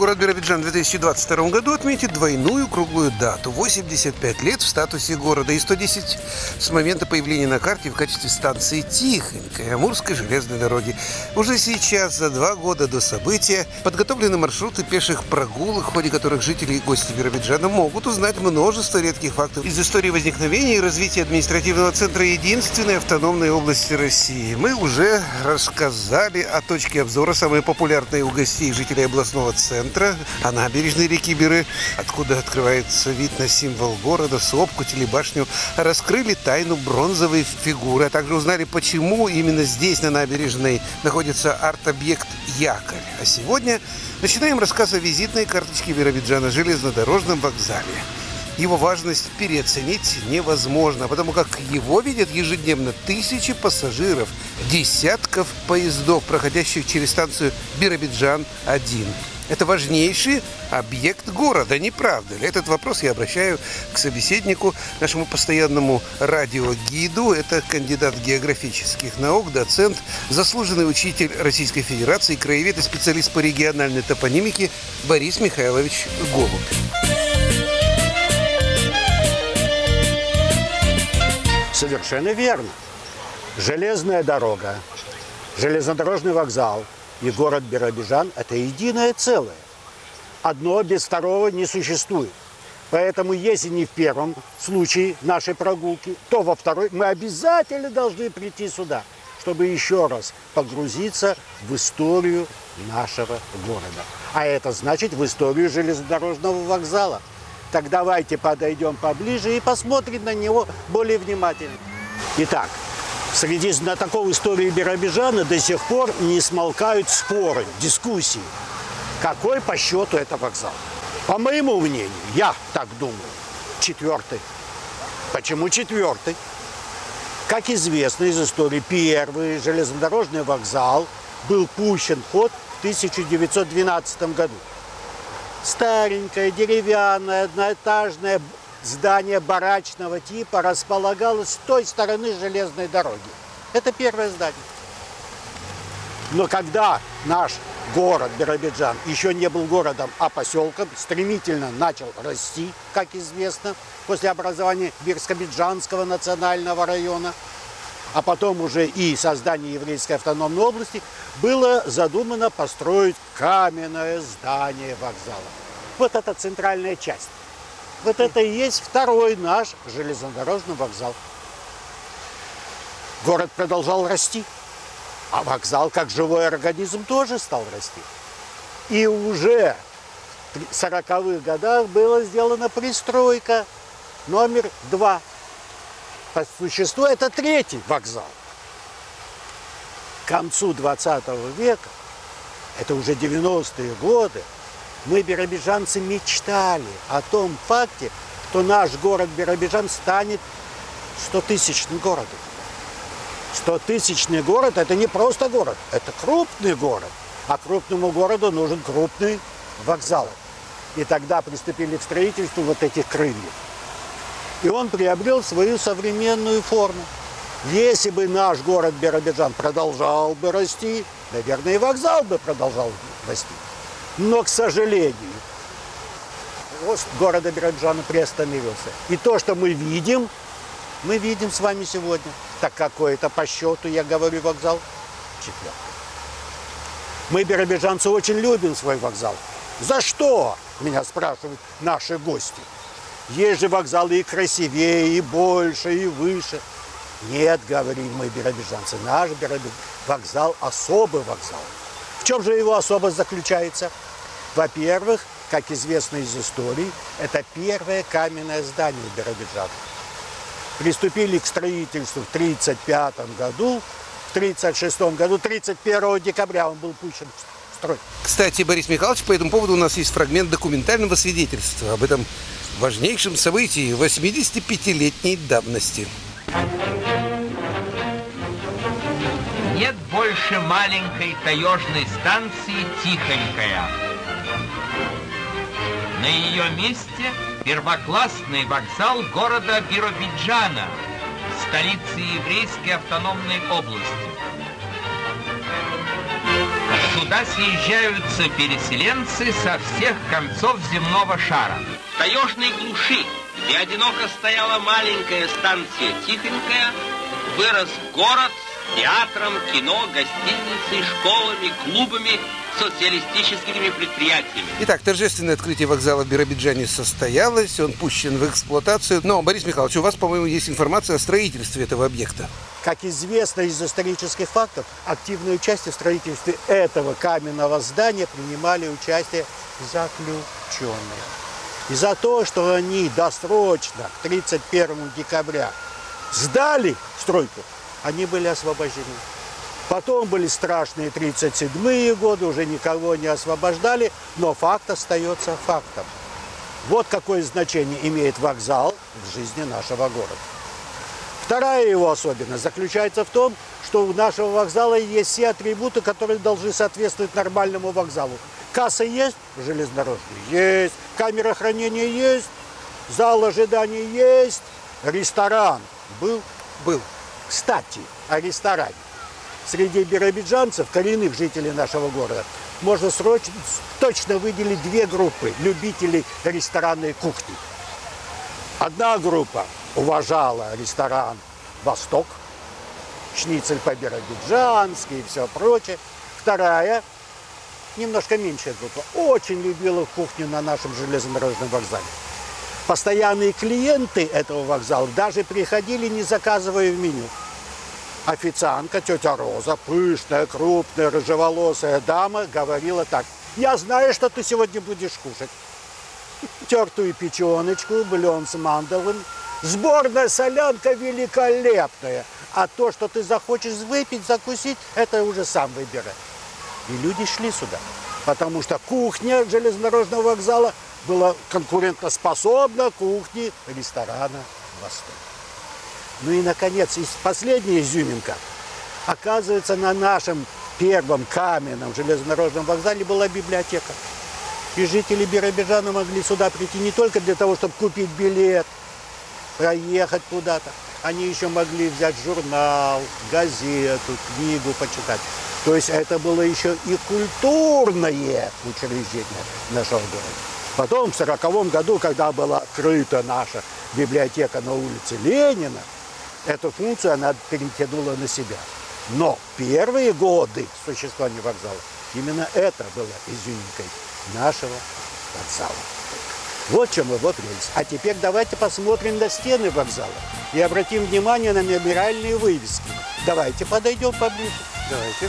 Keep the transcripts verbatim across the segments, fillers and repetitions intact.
Город Биробиджан в две тысячи двадцать втором году отметит двойную круглую дату – восемьдесят пять лет в статусе города и сто десять с момента появления на карте в качестве станции Тихонькой Амурской железной дороги. Уже сейчас, за два года до события, подготовлены маршруты пеших прогулок, в ходе которых жители и гости Биробиджана могут узнать множество редких фактов из истории возникновения и развития административного центра единственной автономной области России. Мы уже рассказали о точке обзора, самой популярной у гостей жителей областного центра, о набережной реки Биры, откуда открывается вид на символ города, сопку, телебашню, раскрыли тайну бронзовой фигуры, а также узнали, почему именно здесь, на набережной, находится арт-объект «Якорь». А сегодня начинаем рассказ о визитной карточке Биробиджана, железнодорожном вокзале. Его важность переоценить невозможно, потому как его видят ежедневно тысячи пассажиров, десятков поездов, проходящих через станцию Биробиджан один. Это важнейший объект города, не правда ли? Этот вопрос я обращаю к собеседнику, нашему постоянному радиогиду. Это кандидат географических наук, доцент, заслуженный учитель Российской Федерации, краевед и специалист по региональной топонимике Борис Михайлович Голубь. Совершенно верно. Железная дорога, железнодорожный вокзал и город Биробиджан – это единое целое. Одно без второго не существует. Поэтому, если не в первом случае нашей прогулки, то во второй мы обязательно должны прийти сюда, чтобы еще раз погрузиться в историю нашего города. А это значит в историю железнодорожного вокзала. Так давайте подойдем поближе и посмотрим на него более внимательно. Итак, среди знатоков истории Биробиджана до сих пор не смолкают споры, дискуссии. Какой по счету это вокзал? По моему мнению, я так думаю, четвертый. Почему четвертый? Как известно из истории, первый железнодорожный вокзал был пущен в ход в тысяча девятьсот двенадцатом году. Старенькое, деревянное, одноэтажное здание барачного типа располагалось с той стороны железной дороги. Это первое здание. Но когда наш город Биробиджан еще не был городом, а поселком, стремительно начал расти, как известно, после образования Бирско-Биджанского национального района, а потом уже и создания еврейской автономной области, было задумано построить каменное здание вокзала. Вот это центральная часть. Вот это и есть второй наш железнодорожный вокзал. Город продолжал расти, а вокзал, как живой организм, тоже стал расти. И уже в сороковых годах была сделана пристройка номер два. По существу это третий вокзал. К концу двадцатого века, это уже девяностые годы, мы, биробиджанцы, мечтали о том факте, что наш город Биробиджан станет стотысячным городом. Стотысячный город – это не просто город, это крупный город. А крупному городу нужен крупный вокзал. И тогда приступили к строительству вот этих крыльев. И он приобрел свою современную форму. Если бы наш город Биробиджан продолжал бы расти, наверное, и вокзал бы продолжал расти. Но, к сожалению, рост города Биробиджана приостановился. И то, что мы видим, мы видим с вами сегодня. Так какой это по счету, я говорю, вокзал? Четвертый. Мы, биробиджанцы, очень любим свой вокзал. За что? Меня спрашивают наши гости. Есть же вокзалы и красивее, и больше, и выше. Нет, говорим мы, биробиджанцы, наш вокзал особый вокзал. В чем же его особость заключается? Во-первых, как известно из истории, это первое каменное здание Биробиджана. Приступили к строительству в тридцать пятом году, в тридцать шестом году, тридцать первого декабря он был пущен в строй. Кстати, Борис Михайлович, по этому поводу у нас есть фрагмент документального свидетельства об этом важнейшем событии восьмидесятипятилетней давности. Нет больше маленькой таежной станции Тихонькая. На ее месте первоклассный вокзал города Биробиджана, столицы еврейской автономной области. Сюда съезжаются переселенцы со всех концов земного шара. В таежной глуши, где одиноко стояла маленькая станция Тихонькая, вырос город с театром, кино, гостиницей, школами, клубами, социалистическими предприятиями. Итак, торжественное открытие вокзала в Биробиджане состоялось, он пущен в эксплуатацию. Но, Борис Михайлович, у вас, по-моему, есть информация о строительстве этого объекта. Как известно из исторических фактов, активное участие в строительстве этого каменного здания принимали участие заключенные. И за то, что они досрочно к тридцать первому декабря сдали стройку, они были освобождены. Потом были страшные тридцать седьмые годы, уже никого не освобождали, но факт остается фактом. Вот какое значение имеет вокзал в жизни нашего города. Вторая его особенность заключается в том, что у нашего вокзала есть все атрибуты, которые должны соответствовать нормальному вокзалу. Касса есть, железнодорожная есть, камера хранения есть, зал ожидания есть, ресторан был. Был. Кстати, о ресторане. Среди биробиджанцев, коренных жителей нашего города, можно срочно, точно выделить две группы любителей ресторанной кухни. Одна группа уважала ресторан «Восток», шницель по-биробиджански и все прочее. Вторая, немножко меньшая группа, очень любила кухню на нашем железнодорожном вокзале. Постоянные клиенты этого вокзала даже приходили, не заказывая в меню. Официантка, тетя Роза, пышная, крупная, рыжеволосая дама, говорила так: «Я знаю, что ты сегодня будешь кушать. Тертую печеночку, бульон с мандалом, сборная солянка великолепная. А то, что ты захочешь выпить, закусить, это уже сам выбирай». И люди шли сюда, потому что кухня железнодорожного вокзала была конкурентоспособна кухне ресторана «Восток». Ну и, наконец, последняя изюминка. Оказывается, на нашем первом каменном железнодорожном вокзале была библиотека. И жители Биробиджана могли сюда прийти не только для того, чтобы купить билет, проехать куда-то. Они еще могли взять журнал, газету, книгу почитать. То есть это было еще и культурное учреждение нашего города. Потом, в сороковом году, когда была открыта наша библиотека на улице Ленина, эту функцию она перетянула на себя. Но первые годы существования вокзала именно это было изюминкой нашего вокзала. Вот в чем его прелесть. А теперь давайте посмотрим на стены вокзала и обратим внимание на мемориальные вывески. Давайте подойдем поближе. Давайте.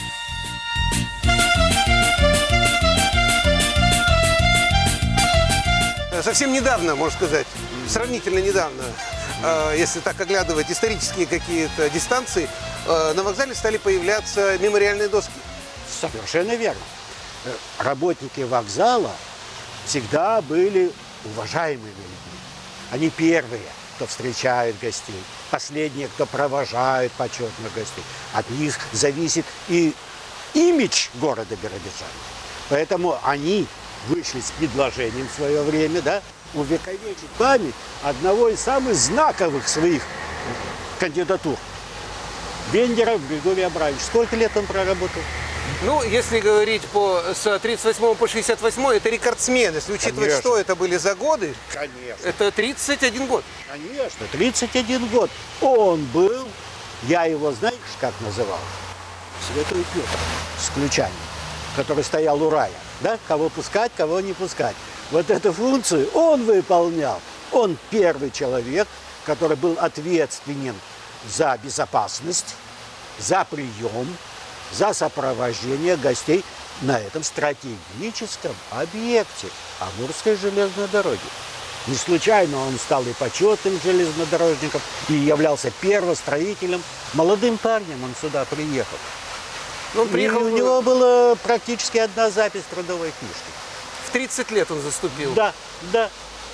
Совсем недавно, можно сказать, сравнительно недавно, если так оглядывать исторические какие-то дистанции, на вокзале стали появляться мемориальные доски. Совершенно верно. Работники вокзала всегда были уважаемыми людьми. Они первые, кто встречает гостей, последние, кто провожает почетных гостей. От них зависит и имидж города Биробиджана. Поэтому они вышли с предложением в свое время, да, увековечить память одного из самых знаковых своих кандидатур. Вендеров Григорий Абрамович. Сколько лет он проработал? Ну, если говорить по, с тридцать восьмого по шестьдесят восьмой, это рекордсмен. Если учитывать, Конечно. что это были за годы, Конечно. это тридцать один год. Конечно, тридцать один год. Он был, я его, знаешь, как называл? Святой Петр с ключами, который стоял у рая. Да? Кого пускать, кого не пускать. Вот эту функцию он выполнял. Он первый человек, который был ответственен за безопасность, за прием, за сопровождение гостей на этом стратегическом объекте Амурской железной дороги. Не случайно он стал и почетным железнодорожником, и являлся первостроителем. Молодым парнем он сюда приехал. Он приехал, И у него была практически одна запись в трудовой книжке. в тридцать лет он заступил. Да, да.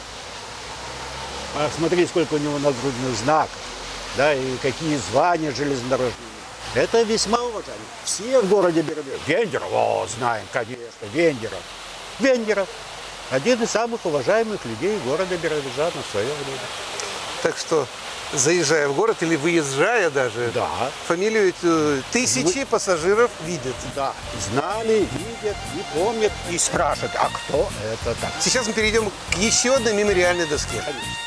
А смотри, сколько у него нагрудных знаков, да, и какие звания железнодорожные. Это весьма уважаемо. Все в городе Биробиджан. Вендеров, о, знаем, конечно, Вендеров. Вендеров. Один из самых уважаемых людей города Биробиджана в свое время. Так что, заезжая в город или выезжая даже, Да. фамилию эту тысячи Вы- пассажиров видят. Да, знали, видят и помнят, и спрашивают, а кто это так? Сейчас мы перейдем к еще одной мемориальной доске.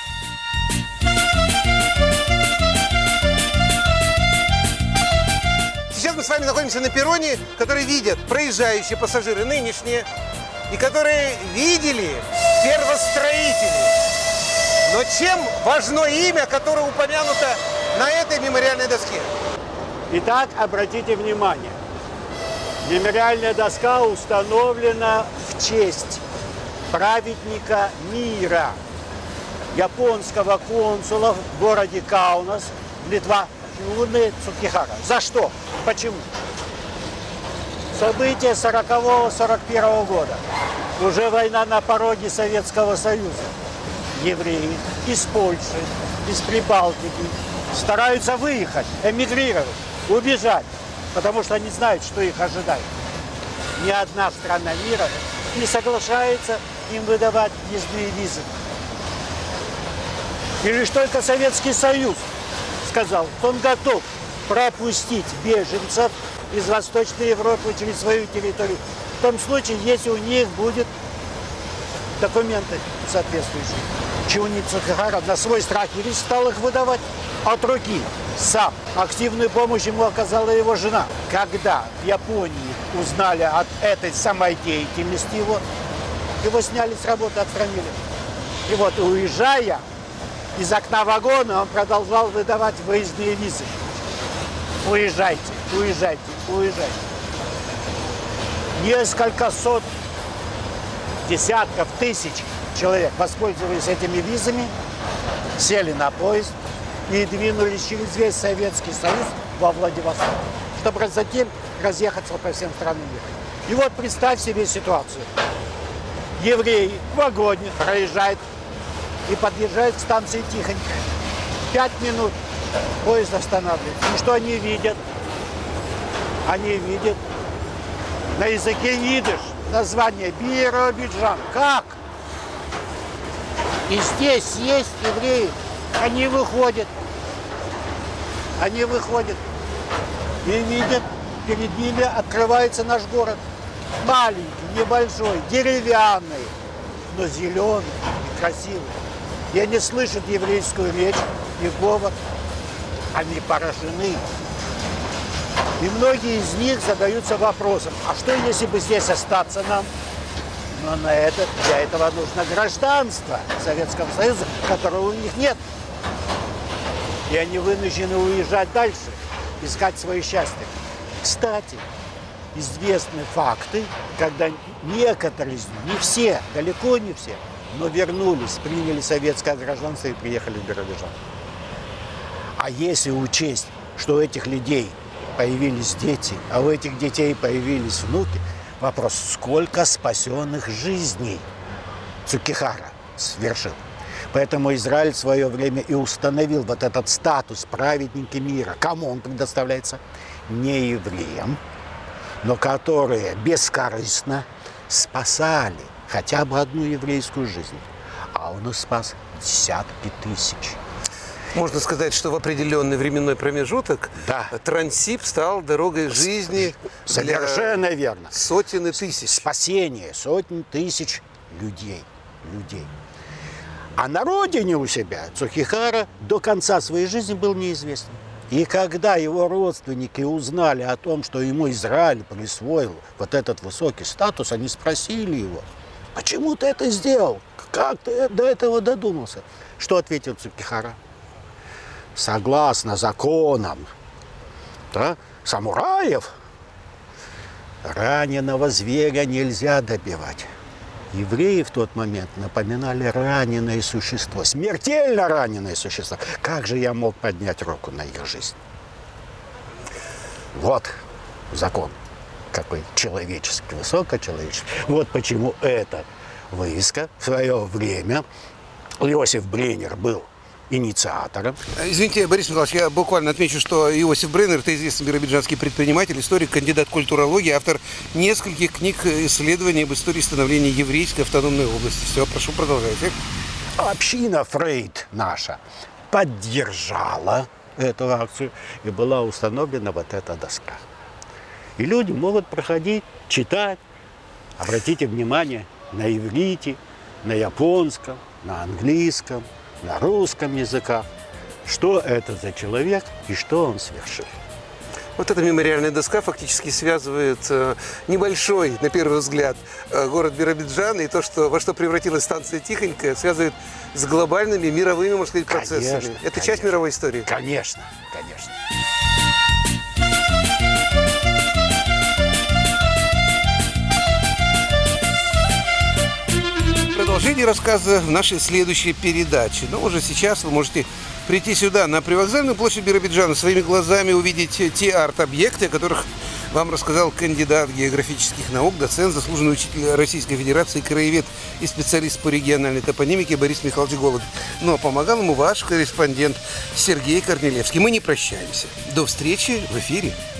Сейчас мы с вами находимся на перроне, который видят проезжающие пассажиры нынешние, и которые видели первостроители. Но чем важно имя, которое упомянуто на этой мемориальной доске? Итак, обратите внимание, мемориальная доска установлена в честь праведника мира, японского консула в городе Каунас, Литва, Юны Цукихара. За что? Почему? События сорокового сорок первого года. Уже война на пороге Советского Союза. Евреи из Польши, из Прибалтики стараются выехать, эмигрировать, убежать, потому что они знают, что их ожидает. Ни одна страна мира не соглашается им выдавать въездные визы. И лишь только Советский Союз сказал, что он готов пропустить беженцев из Восточной Европы через свою территорию. В том случае, если у них будут документы соответствующие. Чиуни Цукихара на свой страх и риск стал их выдавать от руки сам. Активную помощь ему оказала его жена. Когда в Японии узнали от этой самодеятельности его, его сняли с работы, отстранили. И вот, уезжая из окна вагона, он продолжал выдавать выездные визы. Уезжайте, уезжайте, уезжайте. Несколько сот, десятков тысяч человек воспользовались этими визами, сели на поезд и двинулись через весь Советский Союз во Владивосток, чтобы затем разъехаться по всем странам мира. И вот представь себе ситуацию. Евреи в вагоне проезжают и подъезжают к станции Тихонькая. Пять минут поезд останавливается. И что они видят? Они видят на языке идиш название Биробиджан. Как? И здесь есть евреи. Они выходят. Они выходят. И видят, перед ними открывается наш город. Маленький, небольшой, деревянный, но зеленый и красивый. И они слышат еврейскую речь и говор. Они поражены. И многие из них задаются вопросом, а что если бы здесь остаться нам? Но на это, для этого нужно гражданство Советского Союза, которого у них нет. И они вынуждены уезжать дальше, искать свое счастье. Кстати, известны факты, когда некоторые из них, не все, далеко не все, но вернулись, приняли советское гражданство и приехали в Биробиджан. А если учесть, что у этих людей появились дети, а у этих детей появились внуки, вопрос, сколько спасенных жизней Цукихара совершил. Поэтому Израиль в свое время и установил вот этот статус праведники мира. Кому он предоставляется? Не евреям, но которые бескорыстно спасали хотя бы одну еврейскую жизнь. А он их спас десятки тысяч. Можно сказать, что в определенный временной промежуток Да. Трансип стал дорогой жизни Совершенно верно. сотен и тысяч. Спасение сотен тысяч людей. людей. А на родине у себя Цукихара до конца своей жизни был неизвестен. И когда его родственники узнали о том, что ему Израиль присвоил вот этот высокий статус, они спросили его, почему ты это сделал? Как ты до этого додумался? Что ответил Цукихара? Согласно законам, да, самураев, раненого зверя нельзя добивать. Евреи в тот момент напоминали раненое существо, смертельно раненое существо. Как же я мог поднять руку на их жизнь? Вот закон, какой человеческий, высокочеловеческий. Вот почему эта вывеска в свое время, Иосиф Бреннер был инициатором. Извините, Борис Николаевич, я буквально отмечу, что Иосиф Бреннер – это известный биробиджанский предприниматель, историк, кандидат культурологии, автор нескольких книг исследований об истории становления еврейской автономной области. Все, прошу, продолжайте. Община Фрейд наша поддержала эту акцию, и была установлена вот эта доска. И люди могут проходить, читать. Обратите внимание на иврите, на японском, на английском, на русском языках. Что это за человек и что он совершил. Вот эта мемориальная доска фактически связывает э, небольшой, на первый взгляд, э, город Биробиджан, и то, что, во что превратилась станция Тихонькая, связывает с глобальными мировыми, можно сказать, процессами. Конечно, Это конечно. часть мировой истории. Конечно, конечно. Продолжение рассказа в нашей следующей передаче. Но уже сейчас вы можете прийти сюда, на привокзальную площадь Биробиджана, своими глазами увидеть те арт-объекты, о которых вам рассказал кандидат географических наук, доцент, заслуженный учитель Российской Федерации, краевед и специалист по региональной топонимике Борис Михайлович Голубь. Ну а помогал ему ваш корреспондент Сергей Корнелевский. Мы не прощаемся. До встречи в эфире.